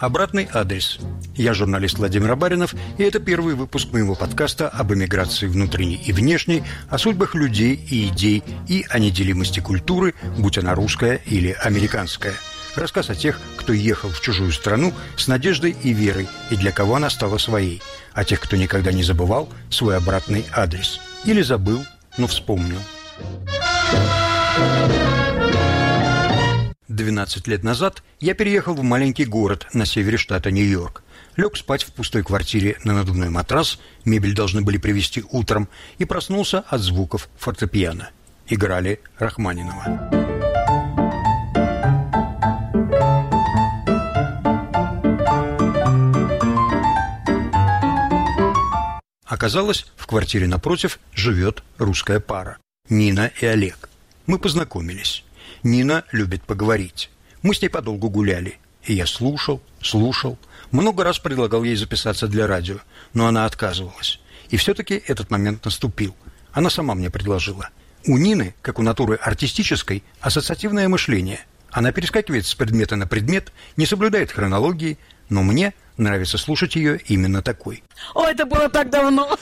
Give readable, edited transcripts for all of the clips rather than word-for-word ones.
Обратный адрес. Я журналист Владимир Абаринов, и это первый выпуск моего подкаста об эмиграции внутренней и внешней, о судьбах людей и идей и о неделимости культуры, будь она русская или американская. Рассказ о тех, кто ехал в чужую страну с надеждой и верой, и для кого она стала своей. О тех, кто никогда не забывал свой обратный адрес. Или забыл, но вспомнил. 12 лет назад я переехал в маленький город на севере штата Нью-Йорк. Лег спать в пустой квартире на надувной матрас, мебель должны были привезти утром, и проснулся от звуков фортепиано. Играли Рахманинова. Оказалось, в квартире напротив живет русская пара – Нина и Олег. Мы познакомились. Нина любит поговорить. Мы с ней подолгу гуляли. И я слушал. Много раз предлагал ей записаться для радио, но она отказывалась. И все-таки этот момент наступил. Она сама мне предложила. У Нины, как у натуры артистической, ассоциативное мышление. Она перескакивает с предмета на предмет, не соблюдает хронологии, но мне нравится слушать ее именно такой. О, это было так давно.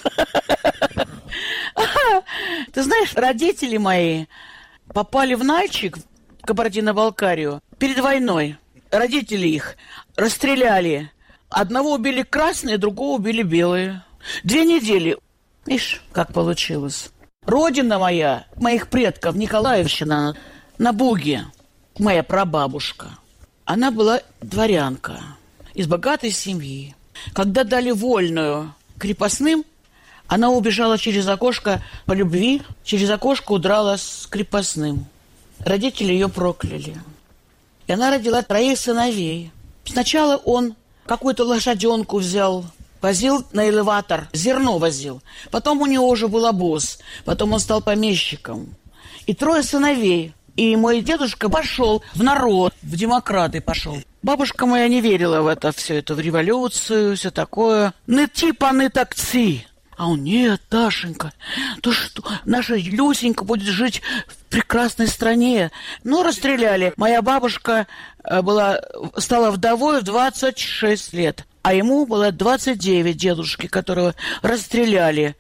Ты знаешь, родители мои попали в Нальчик, в Кабардино-Балкарию, перед войной. Родители их расстреляли. Одного убили красные, другого убили белые. 2 недели. Видишь, как получилось. Родина моя, моих предков, Николаевщина, на Буге. Моя прабабушка. Она была дворянка из богатой семьи. Когда дали вольную крепостным, она убежала через окошко по любви, через окошко удрала с крепостным. Родители ее прокляли. И она родила 3 сыновей. Сначала он какую-то лошаденку взял, возил на элеватор, зерно возил. Потом у него уже был обоз. Потом он стал помещиком. И 3 сыновей. И мой дедушка пошел в народ, в демократы пошел. Бабушка моя не верила в это все, в революцию, все такое. Не типа, не такси. А он: нет, Дашенька, то что, наша Люсенька будет жить в прекрасной стране. Ну, расстреляли. Моя бабушка стала вдовой в 26 лет, а ему было 29, дедушки, которого расстреляли.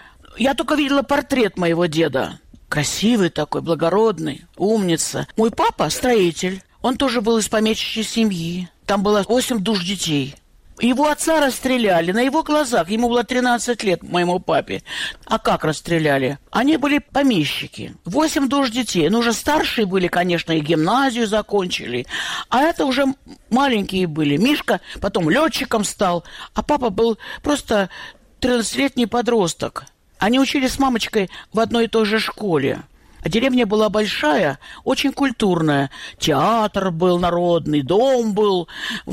Я только видела портрет моего деда. Красивый такой, благородный, умница. Мой папа строитель. Он тоже был из помещичьей семьи. Там было 8 душ детей. Его отца расстреляли на его глазах. Ему было 13 лет, моему папе. А как расстреляли? Они были помещики. 8 душ детей. Ну, уже старшие были, конечно, и гимназию закончили. А это уже маленькие были. Мишка потом летчиком стал. А папа был просто 13-летний подросток. Они учились с мамочкой в одной и той же школе. А деревня была большая, очень культурная. Театр был народный, дом был,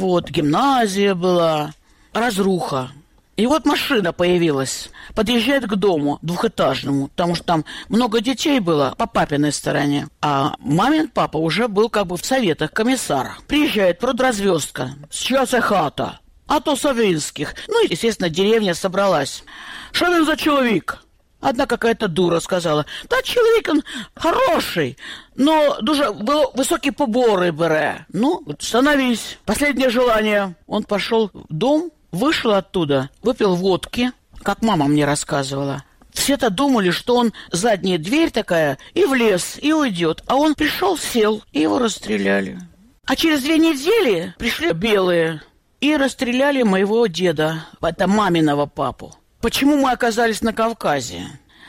гимназия была. Разруха. И вот машина появилась. Подъезжает к дому двухэтажному, потому что там много детей было по папиной стороне. А мамин папа уже был как бы в советах комиссара. Приезжает продразвездка. С чья це хата? А то Савинских. Ну, естественно, деревня собралась. Что он за человек? Одна какая-то дура сказала: да, чоловік он хороший, но дуже высокие поборы бере. Ну, становись. Последнее желание. Он пошел в дом, вышел оттуда, выпил водки, как мама мне рассказывала. Все-то думали, что он задняя дверь такая, и в лес, и уйдет. А он пришел, сел, и его расстреляли. А через 2 недели пришли белые и расстреляли моего деда, это маминого папу. Почему мы оказались на Кавказе?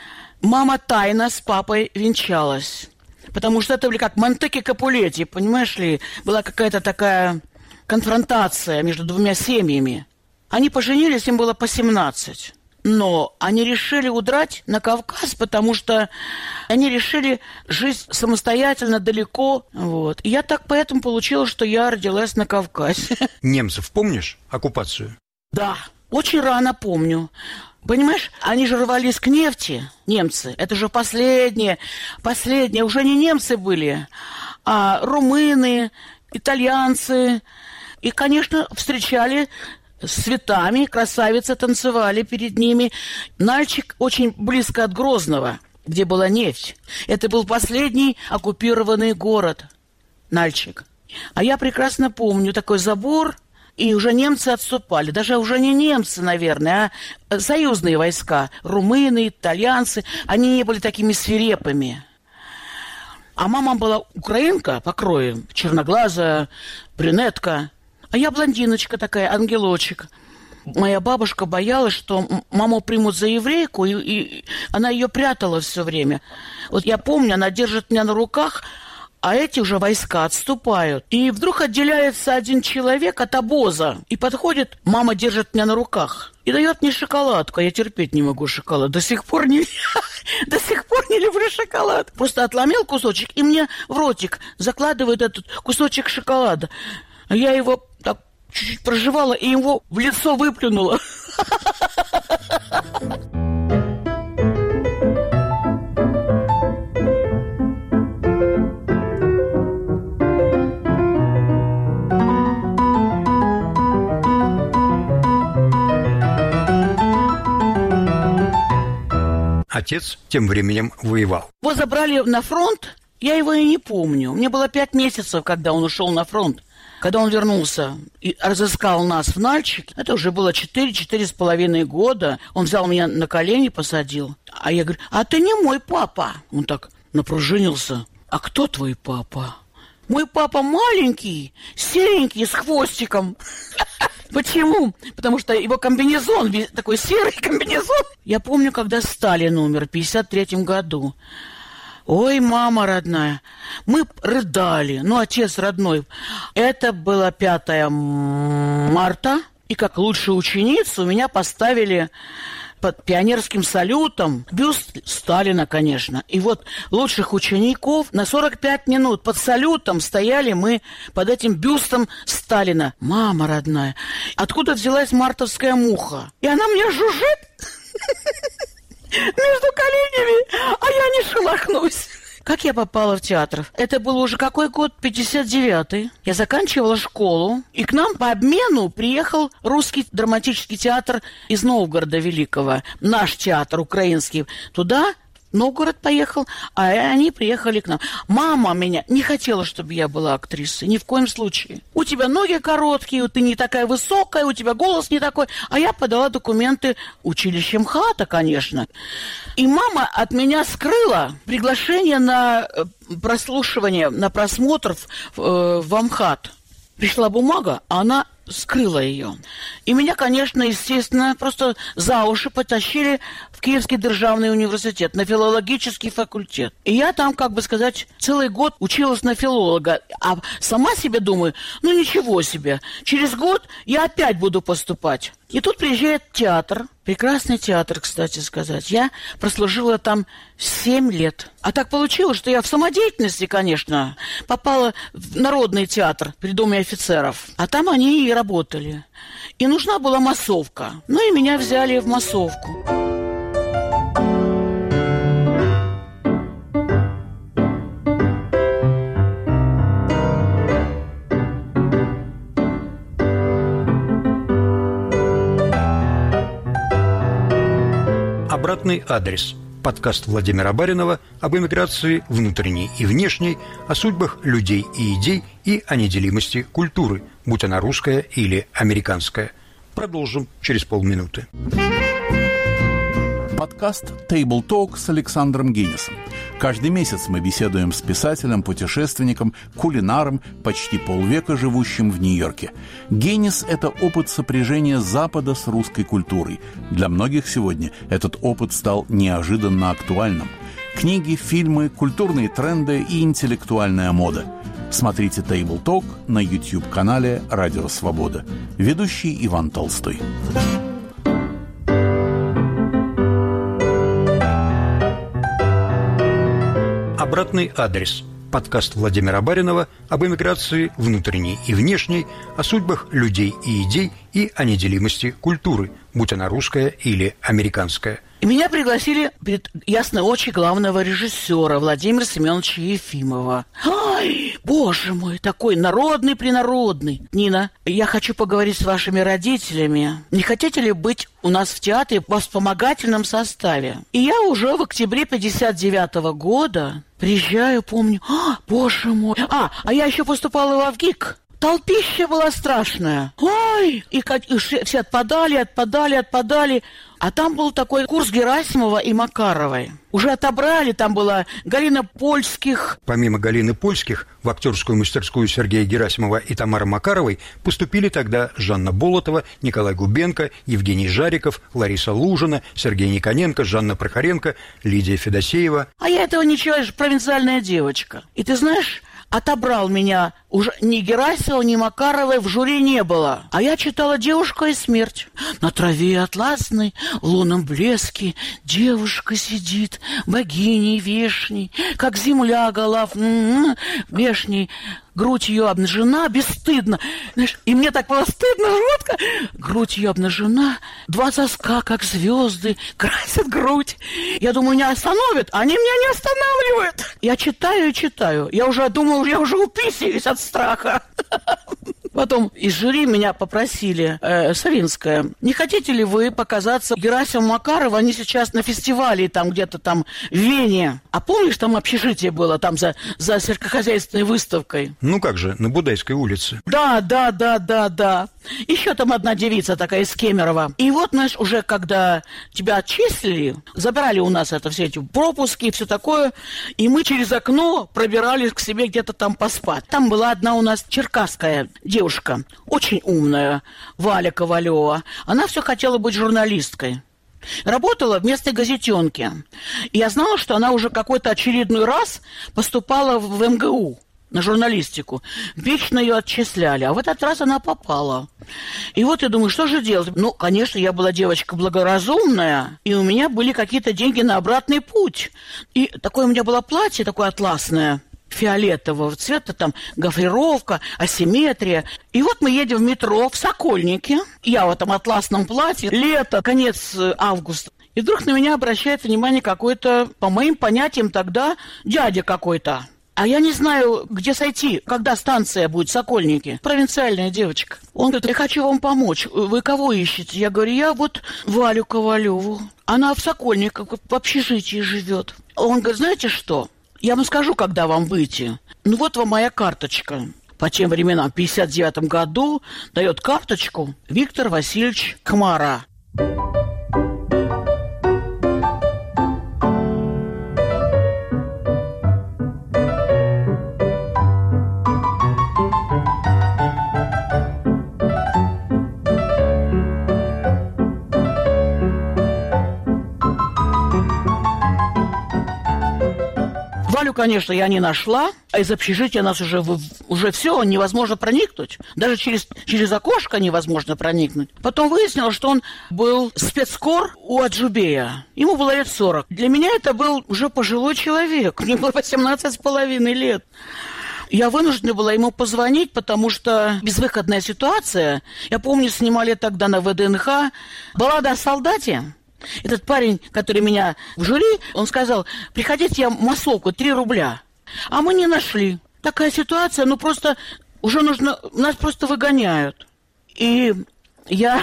Мама тайно с папой венчалась. Потому что это были как Монтеки Капулетти, понимаешь ли? Была какая-то такая конфронтация между 2 семьями. Они поженились, им было по 17. Но они решили удрать на Кавказ, потому что они решили жить самостоятельно, далеко. И я так поэтому получилось, что я родилась на Кавказе. Немцев помнишь? Оккупацию? Да. Очень рано помню. Понимаешь, они же рвались к нефти, немцы. Это же последние. Уже не немцы были, а румыны, итальянцы. И, конечно, встречали с цветами, красавицы танцевали перед ними. Нальчик очень близко от Грозного, где была нефть. Это был последний оккупированный город, Нальчик. А я прекрасно помню такой забор, и уже немцы отступали. Даже уже не немцы, наверное, а союзные войска. Румыны, итальянцы. Они не были такими свирепыми. А мама была украинка по крою, черноглазая, брюнетка. А я блондиночка такая, ангелочек. Моя бабушка боялась, что маму примут за еврейку, и она ее прятала все время. Вот я помню, она держит меня на руках, а эти уже войска отступают. И вдруг отделяется один человек от обоза. И подходит, мама держит меня на руках. И дает мне шоколадку. Я терпеть не могу шоколад. До сих пор не люблю шоколад. Просто отломил кусочек и мне в ротик закладывает этот кусочек шоколада. А я его так чуть-чуть прожевала и его в лицо выплюнула. Отец тем временем воевал. Его забрали на фронт, я его и не помню. Мне было 5 месяцев, когда он ушел на фронт. Когда он вернулся и разыскал нас в Нальчике, это уже было 4,5 года. Он взял меня на колени, посадил. А я говорю, а ты не мой папа. Он так напружинился. А кто твой папа? Мой папа маленький, серенький, с хвостиком. Почему? Потому что его комбинезон, такой серый комбинезон. Я помню, когда Сталин умер в 1953 году. Ой, мама родная, мы рыдали, отец родной. Это было 5 марта, и как лучшую ученицу меня поставили под пионерским салютом. Бюст Сталина, конечно. И вот лучших учеников на 45 минут под салютом стояли мы под этим бюстом Сталина. Мама родная, откуда взялась мартовская муха? И она мне жужжит между коленями, а я не шелохнусь. Как я попала в театр? Это был уже какой год? 59-й. Я заканчивала школу, и к нам по обмену приехал русский драматический театр из Новгорода Великого. Наш театр украинский. Туда Новгород поехал, а они приехали к нам. Мама меня не хотела, чтобы я была актрисой, ни в коем случае. У тебя ноги короткие, ты не такая высокая, у тебя голос не такой. А я подала документы училище МХАТа, конечно. И мама от меня скрыла приглашение на прослушивание, на просмотр в МХАТ. Пришла бумага, а она скрыла ее. И меня, конечно, естественно, просто за уши потащили в Киевский державный университет, на филологический факультет. И я там, как бы сказать, целый год училась на филолога. А сама себе думаю, ничего себе, через год я опять буду поступать. И тут приезжает театр, прекрасный театр, кстати сказать. Я прослужила там 7 лет. А так получилось, что я в самодеятельности, конечно, попала в Народный театр при Доме офицеров. А там они и работали. И нужна была массовка. И меня взяли в массовку. Обратный адрес. Подкаст Владимира Баринова об эмиграции внутренней и внешней, о судьбах людей и идей и о неделимости культуры, будь она русская или американская. Продолжим через полминуты. Подкаст «Table Talk» с Александром Гиннисом. Каждый месяц мы беседуем с писателем, путешественником, кулинаром, почти полвека живущим в Нью-Йорке. Гиннис – это опыт сопряжения Запада с русской культурой. Для многих сегодня этот опыт стал неожиданно актуальным. Книги, фильмы, культурные тренды и интеллектуальная мода. Смотрите «Table Talk» на YouTube-канале «Радио Свобода». Ведущий Иван Толстой. Обратный адрес. Подкаст Владимира Баринова об эмиграции внутренней и внешней, о судьбах людей и идей и о неделимости культуры, будь она русская или американская. И меня пригласили перед ясные очи главного режиссера Владимира Семеновича Ефимова. Ай, боже мой, такой народный-принародный. Нина, я хочу поговорить с вашими родителями. Не хотите ли быть у нас в театре во вспомогательном составе? И я уже в октябре 59 года приезжаю, помню, боже мой. А я еще поступала в ВГИК. Толпища была страшная. Ой! И все отпадали. А там был такой курс Герасимова и Макаровой. Уже отобрали, там была Галина Польских. Помимо Галины Польских, в актерскую мастерскую Сергея Герасимова и Тамары Макаровой поступили тогда Жанна Болотова, Николай Губенко, Евгений Жариков, Лариса Лужина, Сергей Никоненко, Жанна Прохоренко, Лидия Федосеева. А я этого ничего, я же провинциальная девочка. И ты знаешь, отобрал меня уже ни Герасимова, ни Макаровой в жюри не было. А я читала «Девушка и смерть». На траве атласной, в лунном блеске, девушка сидит, богиней вешней, как земля голов вешней. Грудь ее обнажена, бесстыдно. Знаешь, и мне так было стыдно, жутко. Грудь ее обнажена, два соска, как звезды, красят грудь. Я думаю, меня остановят, а они меня не останавливают. Я читаю и читаю. Я уже думаю, я уже уписились от страха. Потом из жюри меня попросили, Савинская, не хотите ли вы показаться Герасимову, Макарову? Они сейчас на фестивале там где-то там в Вене. А помнишь, там общежитие было там за сельскохозяйственной выставкой? Ну как же, на Будайской улице. Да. Еще там одна девица такая из Кемерово. И вот, знаешь, уже когда тебя отчислили, забрали у нас все эти пропуски и все такое, и мы через окно пробирались к себе где-то там поспать. Там была одна у нас черкасская девушка, очень умная, Валя Ковалева. Она все хотела быть журналисткой. Работала в местной газетенке. И я знала, что она уже какой-то очередной раз поступала в МГУ на журналистику. Вечно ее отчисляли, а в этот раз она попала. И вот я думаю, что же делать? Ну, конечно, я была девочка благоразумная, и у меня были какие-то деньги на обратный путь. И такое у меня было платье, такое атласное, фиолетового цвета, там гофрировка, асимметрия. И вот мы едем в метро в Сокольнике. Я в этом атласном платье. Лето, конец августа. И вдруг на меня обращает внимание какой-то, по моим понятиям тогда, дядя какой-то. А я не знаю, где сойти, когда станция будет в Сокольнике. Провинциальная девочка. Он говорит, я хочу вам помочь. Вы кого ищете? Я говорю, я вот Валю Ковалеву. Она в Сокольниках, в общежитии живет. Он говорит, знаете что? Я вам скажу, когда вам выйти. Ну вот вам моя карточка. По тем временам, в 1959 году, дает карточку Виктор Васильевич Хмара. Валю, конечно, я не нашла, а из общежития нас уже все, невозможно проникнуть. Даже через окошко невозможно проникнуть. Потом выяснилось, что он был спецкор у Аджубея. Ему было лет 40. Для меня это был уже пожилой человек. Мне было 18,5 лет. Я вынуждена была ему позвонить, потому что безвыходная ситуация. Я помню, снимали тогда на ВДНХ «Баллада о солдате». Этот парень, который меня в жюри, он сказал, приходите, я массовку, 3 рубля. А мы не нашли. Такая ситуация, ну просто уже нужно, нас просто выгоняют. И я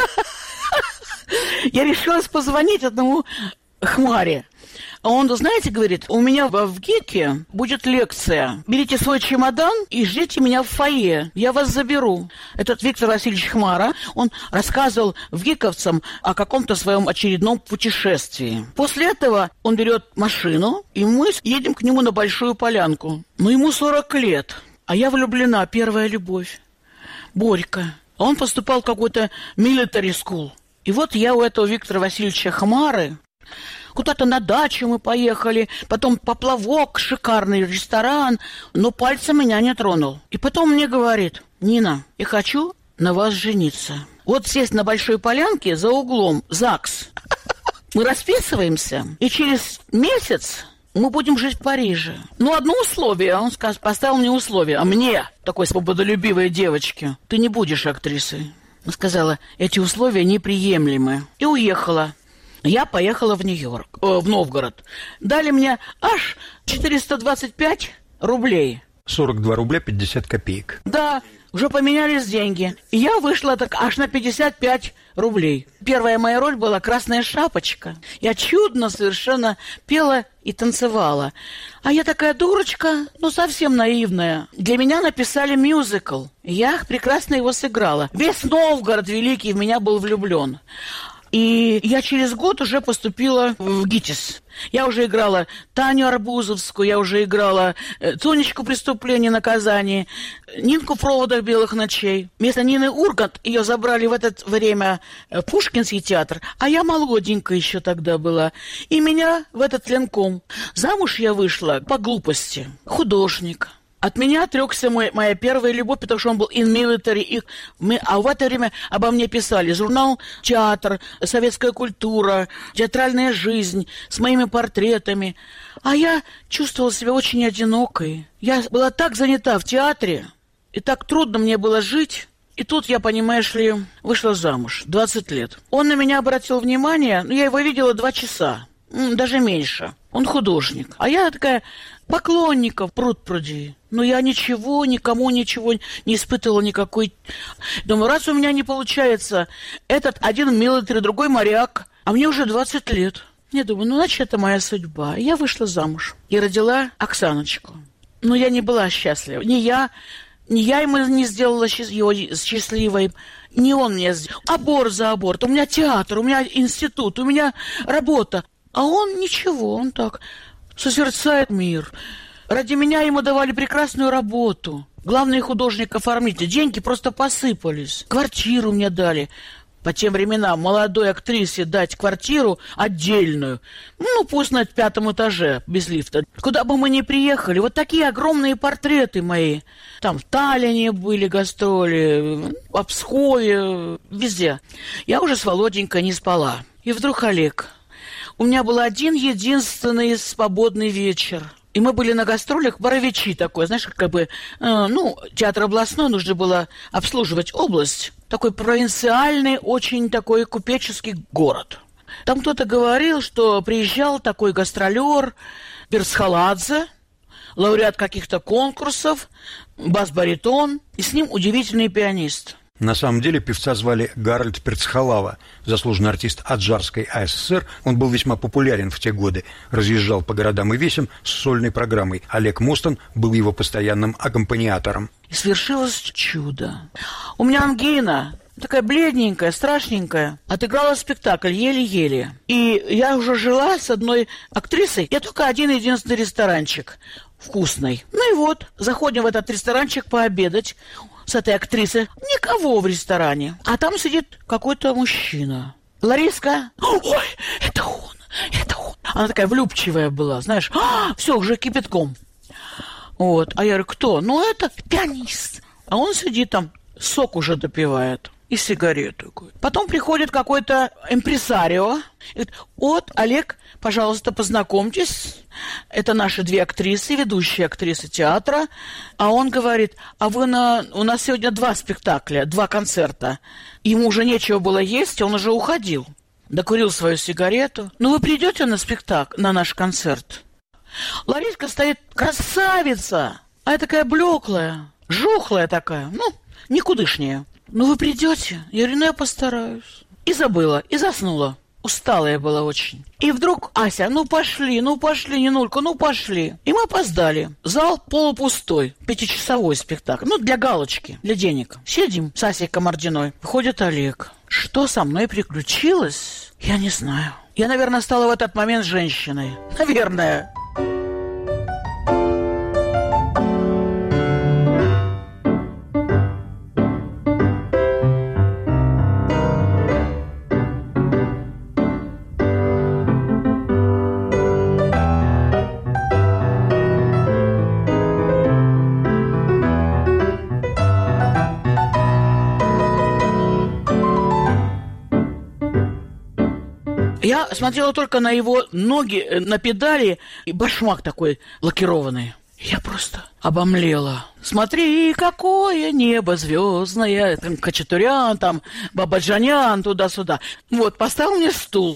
решилась позвонить одному Хмаре. А он, знаете, говорит, у меня в ГИКе будет лекция. Берите свой чемодан и ждите меня в фойе. Я вас заберу. Этот Виктор Васильевич Хмара, он рассказывал ВГИКовцам о каком-то своем очередном путешествии. После этого он берет машину, и мы едем к нему на Большую Полянку. Но ему 40 лет, а я влюблена, первая любовь. Борька. А он поступал в какой-то military school. И вот я у этого Виктора Васильевича Хмары... Куда-то на дачу мы поехали, потом поплавок, шикарный ресторан, но пальцем меня не тронул. И потом мне говорит, Нина, я хочу на вас жениться. Вот здесь на Большой Полянке за углом ЗАГС. Мы расписываемся, и через месяц мы будем жить в Париже. Ну, одно условие, он поставил мне условие, а мне, такой свободолюбивой девочке, ты не будешь актрисой. Она сказала, эти условия неприемлемы. И уехала. Я поехала в Новгород. Дали мне аж 425 рублей. 42 рубля 50 копеек. Да, уже поменялись деньги. И я вышла так аж на 55 рублей. Первая моя роль была «Красная шапочка». Я чудно совершенно пела и танцевала. А я такая дурочка, ну совсем наивная. Для меня написали мюзикл. Я прекрасно его сыграла. Весь Новгород великий в меня был влюблен. И я через год уже поступила в ГИТИС. Я уже играла Таню Арбузовскую, я уже играла Тонечку «Преступление и наказание», Нинку в «Проводах белых ночей». Вместо Нины Ургант ее забрали в это время в Пушкинский театр, а я молоденькая еще тогда была. И меня в этот ленком. Замуж я вышла по глупости. Художник. От меня отрекся моя первая любовь, потому что он был in military. А в это время обо мне писали журнал «Театр», «Советская культура», «Театральная жизнь» с моими портретами. А я чувствовала себя очень одинокой. Я была так занята в театре, и так трудно мне было жить. И тут я, понимаешь ли, вышла замуж, 20 лет. Он на меня обратил внимание, я его видела 2 часа, даже меньше. Он художник. А я такая поклонников пруд-пруди. Но я никому ничего не испытывала никакой. Думаю, раз у меня не получается, этот один милитари, другой моряк, а мне уже 20 лет. Я думаю, значит, это моя судьба. И я вышла замуж и родила Оксаночку. Но я не была счастлива. Ни я ему не сделала его счастливой, не он мне сделал. Аборт за аборт. У меня театр, у меня институт, у меня работа. А он ничего, он так созерцает мир. Ради меня ему давали прекрасную работу. Главный художник-оформитель. Деньги просто посыпались. Квартиру мне дали. По тем временам молодой актрисе дать квартиру отдельную. Ну, пусть на 5-м этаже, без лифта. Куда бы мы ни приехали, вот такие огромные портреты мои. Там в Таллине были гастроли, в Пскове, везде. Я уже с Володенькой не спала. И вдруг Олег. У меня был один единственный свободный вечер. И мы были на гастролях, Боровичи такой, знаешь, как бы, театр областной, нужно было обслуживать область. Такой провинциальный, очень такой купеческий город. Там кто-то говорил, что приезжал такой гастролер Перцхаладзе, лауреат каких-то конкурсов, бас-баритон, и с ним удивительный пианист. На самом деле певца звали Гарольд Перцхалава, заслуженный артист Аджарской АССР. Он был весьма популярен в те годы, разъезжал по городам и весям с сольной программой. Олег Мостон был его постоянным аккомпаниатором. И свершилось чудо. У меня ангина, такая бледненькая, страшненькая, отыграла спектакль еле-еле. И я уже жила с одной актрисой, я только один-единственный ресторанчик вкусный. Ну и вот, заходим в этот ресторанчик пообедать с этой актрисой. Никого в ресторане. А там сидит какой-то мужчина. Лариска. Ой, это он. Она такая влюбчивая была, знаешь. Все, уже кипятком. Вот. А я говорю, кто? Ну, это пианист. А он сидит там, сок уже допивает. И сигарету. Потом приходит какой-то импресарио. И говорит, вот, Олег, пожалуйста, познакомьтесь. Это наши 2 актрисы, ведущие актрисы театра. А он говорит, у нас сегодня 2 спектакля, 2 концерта. Ему уже нечего было есть, он уже уходил. Докурил свою сигарету. Ну, вы придете на спектакль, на наш концерт? Лариска стоит, красавица. А я такая блеклая, жухлая такая, никудышняя. Ну, вы придете? Я говорю, я постараюсь. И забыла, и заснула. Усталая была очень. И вдруг Ася, пошли, Нинулька, пошли. И мы опоздали. Зал полупустой, 5-часовой спектакль. Для галочки, для денег. Сидим с Асей Комардиной. Выходит Олег. Что со мной приключилось? Я не знаю. Я, наверное, стала в этот момент женщиной. Наверное. Я смотрела только на его ноги, на педали, и башмак такой лакированный. Я просто обомлела. Смотри, какое небо звездное. Там Хачатурян, там Бабаджанян, туда-сюда. Вот, поставил мне стул.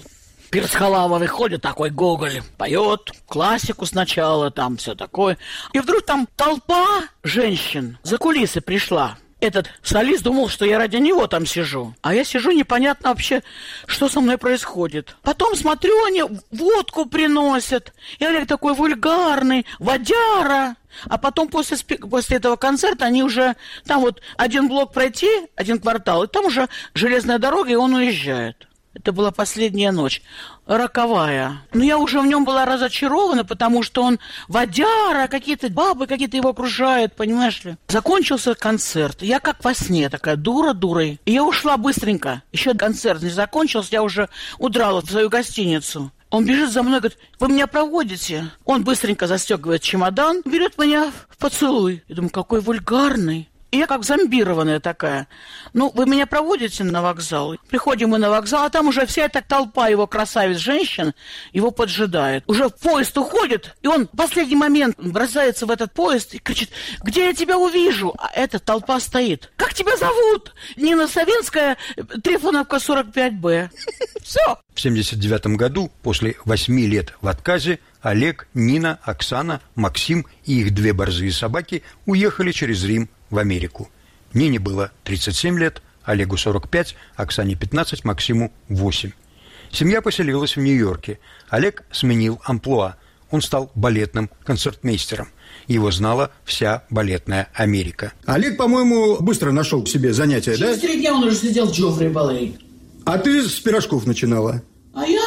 Перцхалава выходит, такой Гоголь, поет классику сначала, там все такое. И вдруг там толпа женщин за кулисы пришла. Этот солист думал, что я ради него там сижу. А я сижу, непонятно вообще, что со мной происходит. Потом смотрю, они водку приносят. И Олег такой вульгарный, водяра. А потом после этого концерта они уже... Там вот один блок пройти, один квартал, и там уже железная дорога, и он уезжает. Это была последняя ночь, роковая. Но я уже в нем была разочарована, потому что он водяра, какие-то бабы какие-то его окружают, понимаешь ли. Закончился концерт. Я как во сне, такая дура дурой. И я ушла быстренько. Еще концерт не закончился, я уже удрала в свою гостиницу. Он бежит за мной, говорит: вы меня проводите? Он быстренько застегивает чемодан, берет меня в поцелуй. Я думаю, какой вульгарный. И я как зомбированная такая. Ну, вы меня проводите на вокзал? Приходим мы на вокзал, а там уже вся эта толпа его красавиц-женщин его поджидает. Уже поезд уходит, и он в последний момент бросается в этот поезд и кричит: где я тебя увижу? А эта толпа стоит. Как тебя зовут? Нина Савинская, Трифоновка, 45Б. Все. В 1979 году, после 8 лет в отказе, Олег, Нина, Оксана, Максим и их 2 борзые собаки уехали через Рим в Америку. Нине было 37 лет, Олегу 45, Оксане 15, Максиму 8. Семья поселилась в Нью-Йорке. Олег сменил амплуа. Он стал балетным концертмейстером. Его знала вся балетная Америка. Олег, по-моему, быстро нашел себе занятие, да? Через 3 дня он уже сидел в Джоффри балет. А ты с пирожков начинала? А я,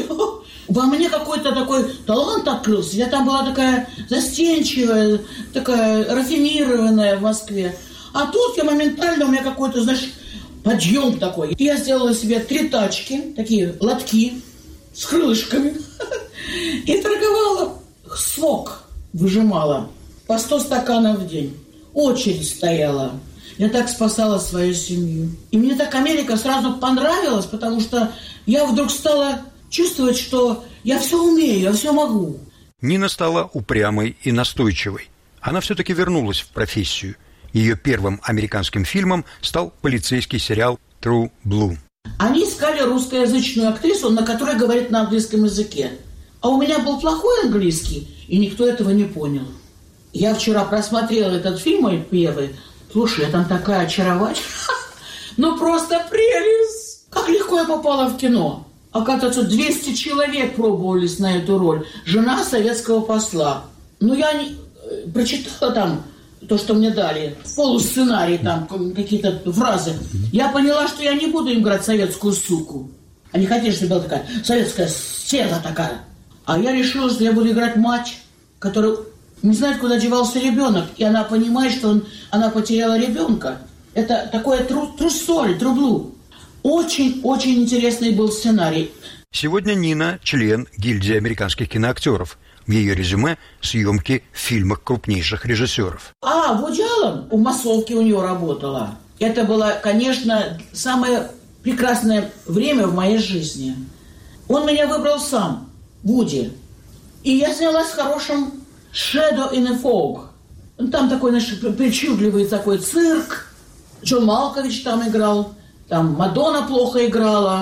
во мне какой-то такой талант открылся. Я там была такая застенчивая, такая рафинированная в Москве. А тут я моментально, у меня какой-то, знаешь, подъем такой. И я сделала себе 3 тачки, такие лотки с крылышками. И торговала, сок выжимала по 100 стаканов в день. Очередь стояла. Я так спасала свою семью. И мне так Америка сразу понравилась, потому что я вдруг стала чувствовать, что я все умею, я все могу. Нина стала упрямой и настойчивой. Она все-таки вернулась в профессию. Ее первым американским фильмом стал полицейский сериал «True Blue». Они искали русскоязычную актрису, на которой говорит на английском языке. А у меня был плохой английский, и никто этого не понял. Я вчера просмотрела этот фильм, мой первый. Слушай, я там такая очаровательная. Ну, просто прелесть. Как легко я попала в кино. Оказывается, 200 человек пробовались на эту роль. Жена советского посла. Ну, я не прочитала там то, что мне дали. Полусценарий там, какие-то фразы. Я поняла, что я не буду играть советскую суку. Они хотели, чтобы была такая советская стерва такая. А я решила, что я буду играть мать, которая не знает, куда девался ребенок. И она понимает, что она потеряла ребенка. Это такое трусоль, трублу. Очень-очень интересный был сценарий. Сегодня Нина – член гильдии американских киноактеров. В ее резюме – съемки в фильмах крупнейших режиссеров. Вуди Аллен в массовке у нее работала. Это было, конечно, самое прекрасное время в моей жизни. Он меня выбрал сам, Вуди. И я снялась с хорошим «Shadow in the Fog». Там такой, знаешь, причудливый такой цирк. Джон Малкович там играл. Там Мадонна плохо играла.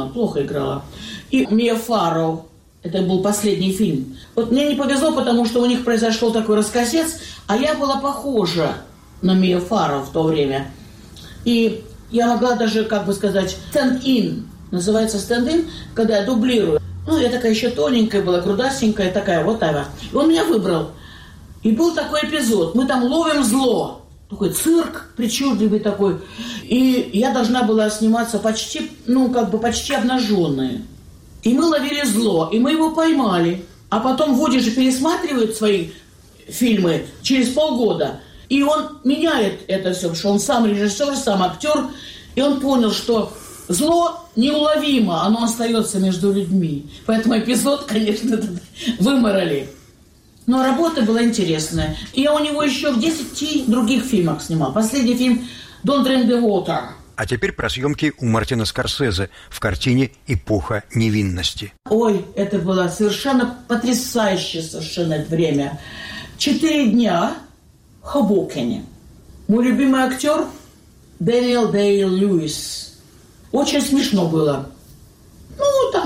И Мия Фарроу. Это был последний фильм. Вот мне не повезло, потому что у них произошел такой раскосец, а я была похожа на Мию Фарроу в то время. И я могла даже, как бы сказать, stand-in. Называется stand-in, когда я дублирую. Ну, я такая еще тоненькая была, грудастенькая такая, вот так. И он меня выбрал. И был такой эпизод. Мы там ловим зло. Такой цирк причудливый такой. И я должна была сниматься почти обнаженная. И мы ловили зло, и мы его поймали. А потом Вуди же пересматривает свои фильмы через полгода. И он меняет это все, потому что он сам режиссер, сам актер. И он понял, что зло неуловимо, оно остается между людьми. Поэтому эпизод, конечно, выморали. Но работа была интересная. И я у него еще в 10 других фильмах снимал. Последний фильм «Don't Drink the Water». А теперь про съемки у Мартина Скорсезе в картине «Эпоха невинности». Ой, это было совершенно потрясающее время. 4 дня в Хобокене. Мой любимый актер Дэниел Дэй-Льюис. Очень смешно было. Ну, там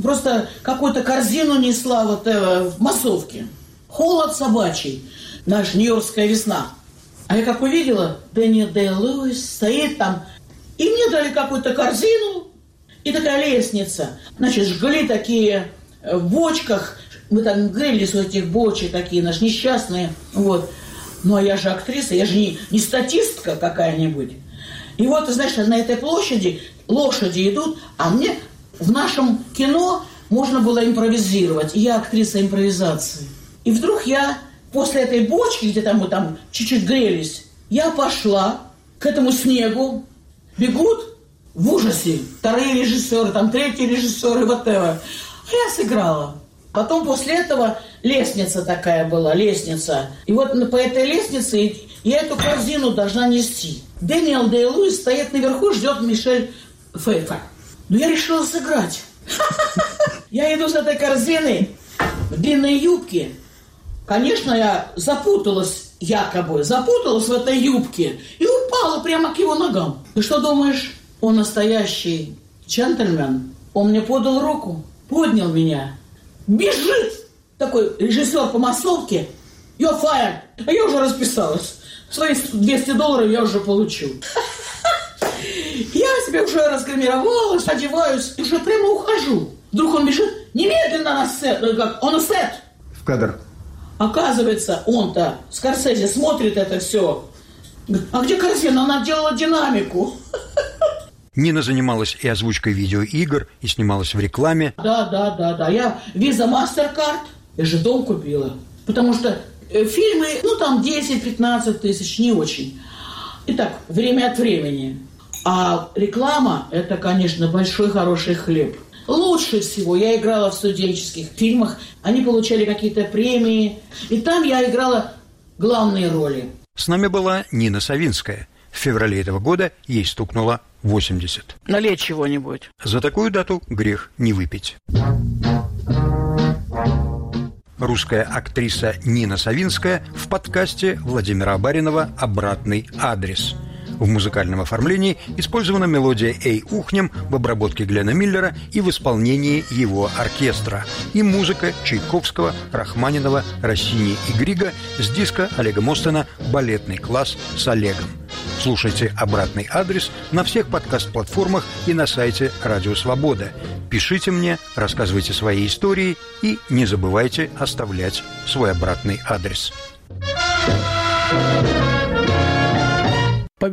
просто какую-то корзину несла в массовке. Холод собачий. Наша нью-йоркская весна. А я как увидела, Дэниел Дэй-Льюис стоит там. И мне дали какую-то корзину и такая лестница. Значит, жгли такие в бочках. Мы там грелись в этих бочек такие, наши несчастные. Вот. Ну, а я же актриса, я же не статистка какая-нибудь. И вот, ты знаешь, на этой площади лошади идут, а мне в нашем кино можно было импровизировать. И я актриса импровизации. И вдруг я после этой бочки, где там мы там чуть-чуть грелись, я пошла к этому снегу. Бегут в ужасе вторые режиссеры, там третьи режиссеры, whatever. А я сыграла. Потом после этого лестница такая была, лестница. И вот по этой лестнице я эту корзину должна нести. Дэниел Дэй-Льюис стоит наверху, ждет Мишель Пфайффер. Но я решила сыграть. Я иду с этой корзиной в длинной юбке. Конечно, я запуталась в этой юбке и упала прямо к его ногам. Ты что думаешь? Он настоящий джентльмен. Он мне подал руку, поднял меня. Бежит такой режиссер по массовке. You're fired. А я уже расписалась. Свои $200 я уже получу. Я себе уже разгримировалась, одеваюсь, и уже прямо ухожу. Вдруг он бежит немедленно на сет. Он сет. В кадр. Оказывается, он-то, Скорсезе, смотрит это все. Говорит, а где корзина? Она делала динамику. Нина занималась и озвучкой видеоигр, и снималась в рекламе. Да. Я Visa MasterCard. Я же дом купила. Потому что фильмы, там 10-15 тысяч, не очень. Итак, время от времени. А реклама – это, конечно, большой хороший хлеб. Лучше всего я играла в студенческих фильмах. Они получали какие-то премии. И там я играла главные роли. С нами была Нина Савинская. В феврале этого года ей стукнуло 80. Налей чего-нибудь. За такую дату грех не выпить. Русская актриса Нина Савинская в подкасте Владимира Баринова «Обратный адрес». В музыкальном оформлении использована мелодия «Эй, ухнем» в обработке Глена Миллера и в исполнении его оркестра. И музыка Чайковского, Рахманинова, Россини и Грига с диска Олега Мостена «Балетный класс с Олегом». Слушайте «Обратный адрес» на всех подкаст-платформах и на сайте «Радио Свобода». Пишите мне, рассказывайте свои истории и не забывайте оставлять свой обратный адрес.